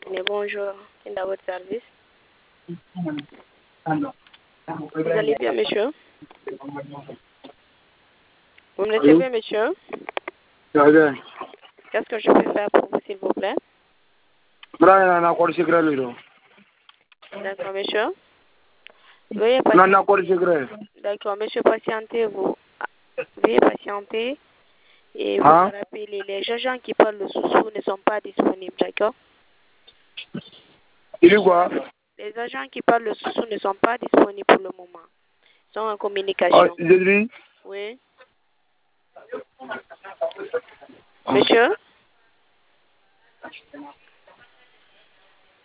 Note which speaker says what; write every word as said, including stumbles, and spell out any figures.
Speaker 1: Mais bonjour, quel est votre service? Vous allez bien, monsieur? Vous me laissez bien, monsieur? Qu'est-ce que je peux faire pour vous, s'il vous plaît? D'accord, monsieur. Veuillez patienter. D'accord, monsieur, patientez-vous. Veuillez patienter et vous
Speaker 2: Hein?
Speaker 1: rappeler. Les agents qui parlent le sous-sous ne sont pas disponibles, d'accord?
Speaker 2: Il est quoi?
Speaker 1: Les agents qui parlent le sous-sous ne sont pas disponibles pour le moment. Ils sont en
Speaker 2: Oh,
Speaker 1: communication.
Speaker 2: j'ai dit,
Speaker 1: Oui. Monsieur?